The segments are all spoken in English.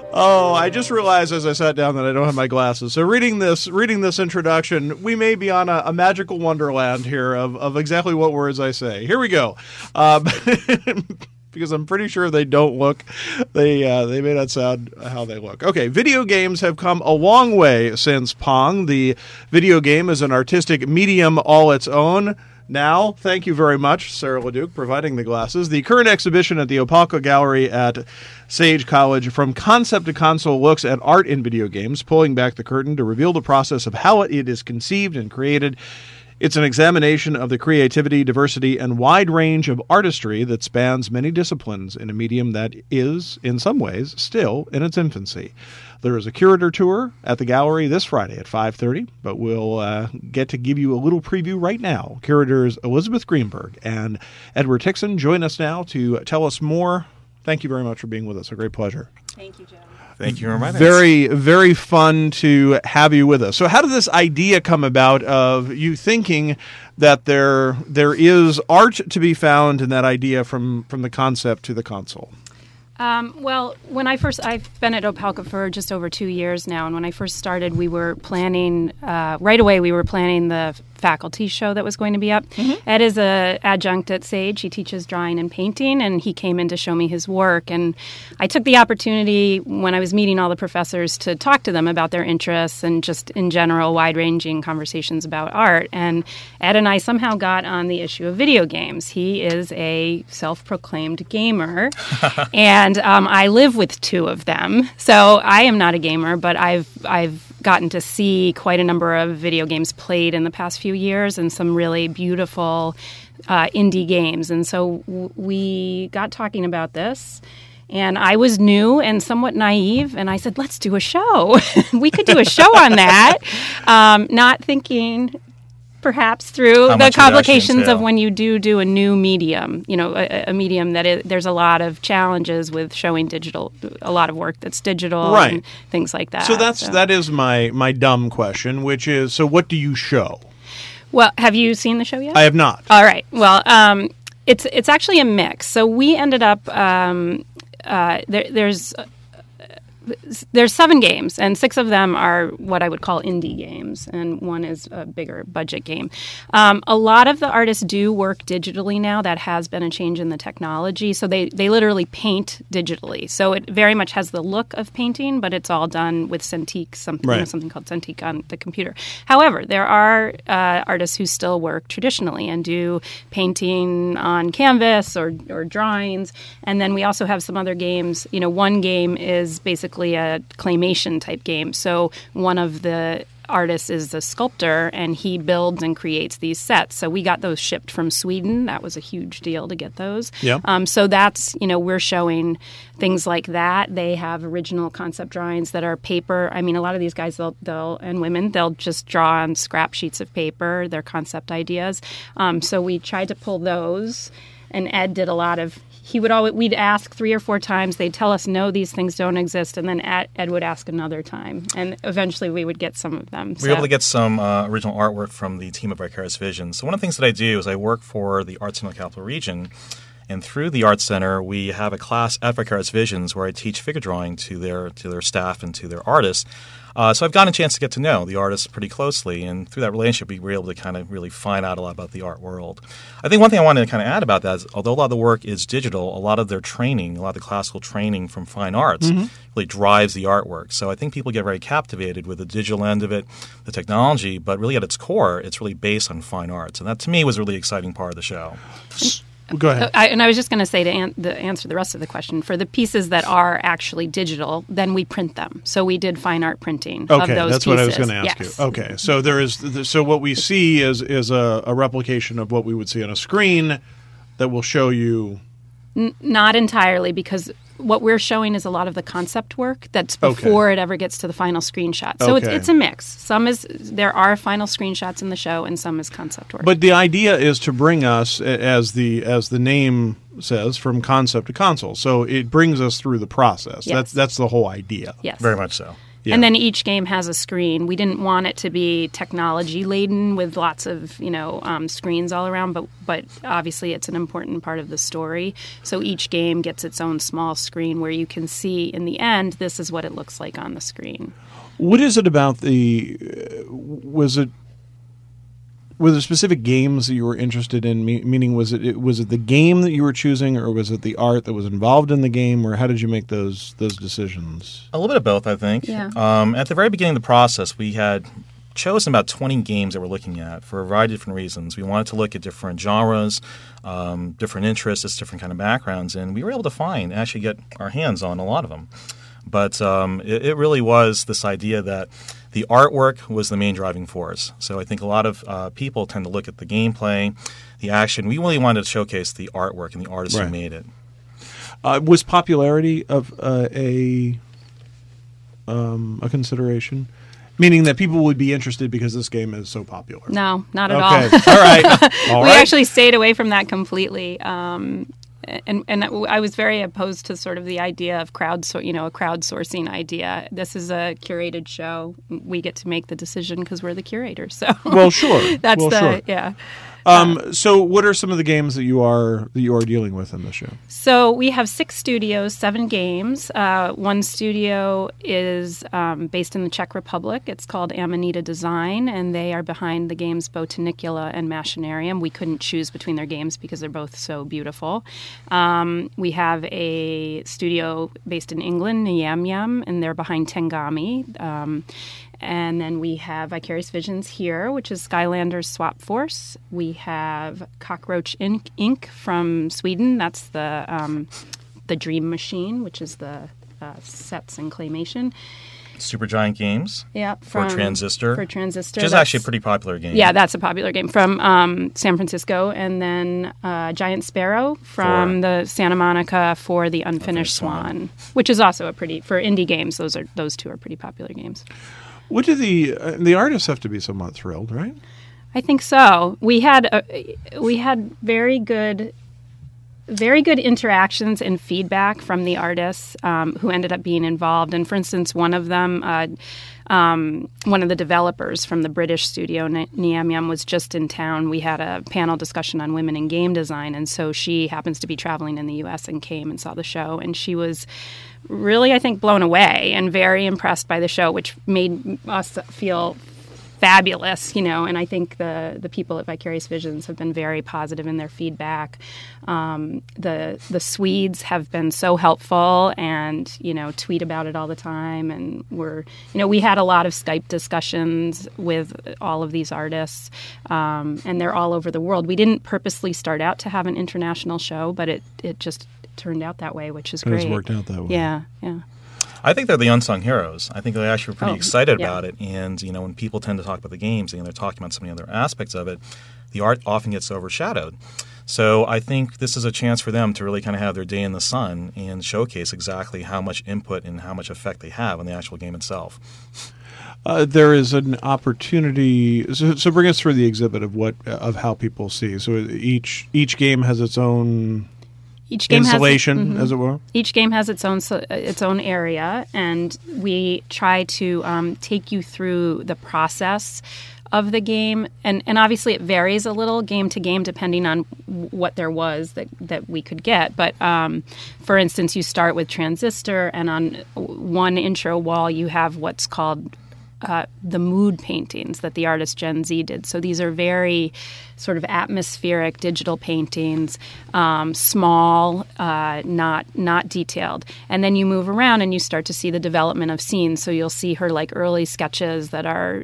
Oh, I just realized as I sat down that I don't have my glasses. So reading this introduction, we may be on a magical wonderland here of exactly what words I say. Here we go. Because I'm pretty sure they don't look, they may not sound how they look. Okay, video games have come a long way since Pong. The video game is an artistic medium all its own. Now, thank you very much, Sarah LeDuc, providing the glasses. The current exhibition at the Opelka Gallery at Sage College, From Concept to Console, looks at art in video games, pulling back the curtain to reveal the process of how it is conceived and created. It's an examination of the creativity, diversity, and wide range of artistry that spans many disciplines in a medium that is, in some ways, still in its infancy. There is a curator tour at the gallery this Friday at 5:30, but we'll get to give you a little preview right now. Curators Elizabeth Greenberg and Edward Tixon join us now to tell us more. Thank you very much for being with us. A great pleasure. Thank you, Joe. Thank you very much. Very, very fun to have you with us. So how did this idea come about of you thinking that there is art to be found in that idea from the concept to the console? Well, I've been at Opelka for just over 2 years now, and when I first started, we were planning, right away we were planning the faculty show that was going to be up. Mm-hmm. Ed is an adjunct at Sage. He teaches drawing and painting, and he came in to show me his work. And I took the opportunity when I was meeting all the professors to talk to them about their interests and just in general wide-ranging conversations about art. And Ed and I somehow got on the issue of video games. He is a self-proclaimed gamer, and I live with two of them. So I am not a gamer, but I've gotten to see quite a number of video games played in the past few years and some really beautiful indie games. And so we got talking about this. And I was new and somewhat naive, and I said, let's do a show. We could do a show on that, not thinking perhaps through the complications of when you do a new medium, a medium that there's a lot of challenges with showing a lot of work that's digital right. and things like that. So that is my dumb question, which is, so what do you show? Well, have you seen the show yet? I have not. All right. Well, it's actually a mix. So we ended up there's 7 games, and 6 of them are what I would call indie games, and one is a bigger budget game. A lot of the artists do work digitally now. That has been a change in the technology. So they literally paint digitally. So it very much has the look of painting, but it's all done with Cintiq, something called Cintiq on the computer. However, there are artists who still work traditionally and do painting on canvas or drawings. And then we also have some other games. One game is basically a claymation type game. So one of the artists is a sculptor, and he builds and creates these sets. So we got those shipped from Sweden. That was a huge deal to get those. Yeah. So that's, we're showing things like that. They have original concept drawings that are paper. I mean, a lot of these guys, and women, they'll just draw on scrap sheets of paper, their concept ideas. So we tried to pull those, and Ed did a lot of we'd ask 3 or 4 times. They'd tell us, no, these things don't exist. And then Ed would ask another time. And eventually we would get some of them. We were able to get some original artwork from the team at Vicarious Visions. So one of the things that I do is I work for the Arts Center Capital Region. And through the Arts Center, we have a class at Vicarious Visions where I teach figure drawing to their staff and to their artists. So I've gotten a chance to get to know the artists pretty closely, and through that relationship, we were able to kind of really find out a lot about the art world. I think one thing I wanted to kind of add about that is, although a lot of the work is digital, a lot of their training, a lot of the classical training from fine arts really drives the artwork. So I think people get very captivated with the digital end of it, the technology, but really at its core, it's really based on fine arts. And that, to me, was a really exciting part of the show. Go ahead. I was just going to say, to answer the rest of the question, for the pieces that are actually digital, then we print them. So we did fine art printing of those pieces. Okay, that's what I was going to ask you. Okay, so so what we see is a replication of what we would see on a screen that will show you. Not entirely, because what we're showing is a lot of the concept work that's before it ever gets to the final screenshot. So it's a mix. There are final screenshots in the show, and some is concept work. But the idea is to bring us, as the name says, from concept to console. So it brings us through the process. Yes. That's the whole idea. Yes. Very much so. Yeah. And then each game has a screen. We didn't want it to be technology laden with lots of screens all around, but obviously it's an important part of the story. So each game gets its own small screen where you can see in the end this is what it looks like on the screen. What is it about were there specific games that you were interested in? Meaning, was it the game that you were choosing, or was it the art that was involved in the game, or how did you make those decisions? A little bit of both, I think. Yeah. At the very beginning of the process, we had chosen about 20 games that we're looking at for a variety of different reasons. We wanted to look at different genres, different interests, different kind of backgrounds, and we were able to actually get our hands on a lot of them. But it really was this idea that the artwork was the main driving force. So I think a lot of people tend to look at the gameplay, the action. We really wanted to showcase the artwork and the artists who made it. Was popularity of a consideration? Meaning that people would be interested because this game is so popular? No, not at all. All right. We actually stayed away from that completely. And I was very opposed to sort of the idea of a crowdsourcing idea. This is a curated show. We get to make the decision because we're the curators. So well, sure. That's sure. Yeah. So what are some of the games that you are dealing with in the show? So we have 6 studios, 7 games. One studio is based in the Czech Republic. It's called Amanita Design, and they are behind the games Botanicula and Machinarium. We couldn't choose between their games because they're both so beautiful. We have a studio based in England, Yam Yam, and they're behind Tengami. And then we have Vicarious Visions here, which is Skylanders Swap Force. We have Cockroach Inc. from Sweden. That's the Dream Machine, which is the sets and claymation. Supergiant Games. Yeah, for Transistor. For Transistor. Which is actually a pretty popular game. Yeah, that's a popular game from San Francisco. And then Giant Sparrow from the Santa Monica for the Unfinished Swan, which is also a pretty, for indie games, those two are pretty popular games. What do the artists have to be somewhat thrilled, right? I think so. We had very good interactions and feedback from the artists who ended up being involved. And for instance, one of them, one of the developers from the British studio, Niam Yam, was just in town. We had a panel discussion on women in game design, and so she happens to be traveling in the U.S. and came and saw the show. And she was really, I think, blown away and very impressed by the show, which made us feel fabulous, and I think the people at Vicarious Visions have been very positive in their feedback. The Swedes have been so helpful and, tweet about it all the time. And we had a lot of Skype discussions with all of these artists, and they're all over the world. We didn't purposely start out to have an international show, but it just turned out that way, which is great. It has worked out that way. Yeah. I think they're the unsung heroes. I think they actually were pretty excited about it. And, when people tend to talk about the games and they're talking about so many other aspects of it, the art often gets overshadowed. So I think this is a chance for them to really kind of have their day in the sun and showcase exactly how much input and how much effect they have on the actual game itself. There is an opportunity. So bring us through the exhibit of how people see. So each game has its own installation, as it were. Each game has its own area, and we try to take you through the process of the game, and obviously it varies a little game to game depending on what there was that we could get. But for instance, you start with Transistor, and on one intro wall you have what's called the mood paintings that the artist Gen Z did. So these are very sort of atmospheric digital paintings, small, not detailed. And then you move around and you start to see the development of scenes. So you'll see her early sketches that are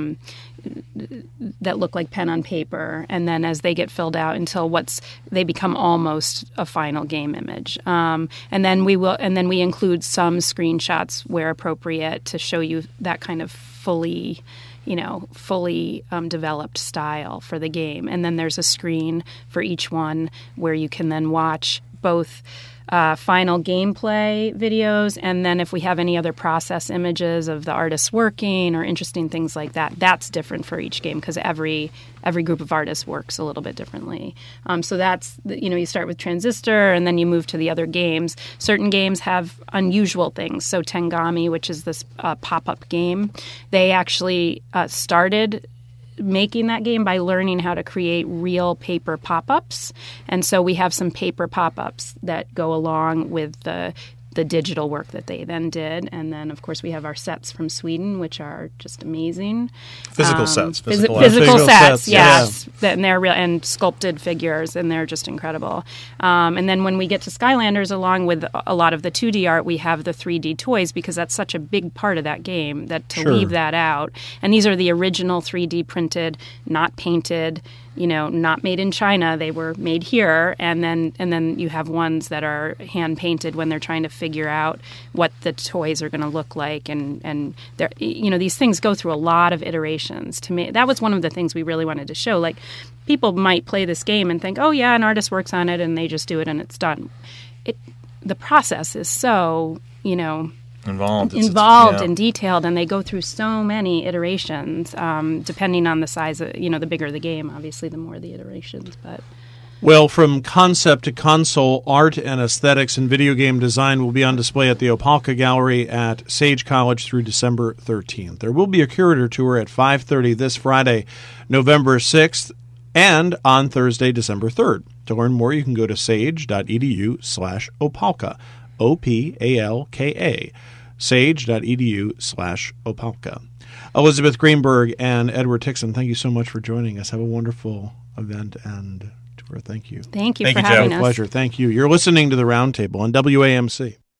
that look like pen on paper, and then as they get filled out until they become almost a final game image. And then we include some screenshots where appropriate to show you that kind of fully developed style for the game. And then there's a screen for each one where you can then watch both final gameplay videos, and then if we have any other process images of the artists working or interesting things like that, that's different for each game because every group of artists works a little bit differently. So that's, you start with Transistor and then you move to the other games. Certain games have unusual things. So Tengami, which is this pop-up game, they actually started making that game by learning how to create real paper pop-ups. And so we have some paper pop-ups that go along with the digital work that they then did. And then, of course, we have our sets from Sweden, which are just amazing. Physical sets. Physical sets, yes. And they're real, and sculpted figures, and they're just incredible. And then when we get to Skylanders, along with a lot of the 2D art, we have the 3D toys, because that's such a big part of that game, that to leave that out. And these are the original 3D printed, not painted, not made in China. They were made here, and then you have ones that are hand painted when they're trying to figure out what the toys are going to look like, and these things go through a lot of iterations. To me, that was one of the things we really wanted to show. Like, people might play this game and think, oh yeah, an artist works on it and they just do it and it's done. The process is so involved and detailed, and they go through so many iterations, depending on the size of, the bigger the game, obviously, the more the iterations. But well, from concept to console, art and aesthetics and video game design will be on display at the Opelka Gallery at Sage College through December 13th. There will be a curator tour at 5:30 this Friday, November 6th, and on Thursday, December 3rd. To learn more, you can go to sage.edu/Opelka, Opalka. sage.edu/Opelka. Elizabeth Greenberg and Edward Tixon, thank you so much for joining us. Have a wonderful event and tour. Thank you. Thank you for having us. Pleasure. Thank you. You're listening to The Roundtable on WAMC.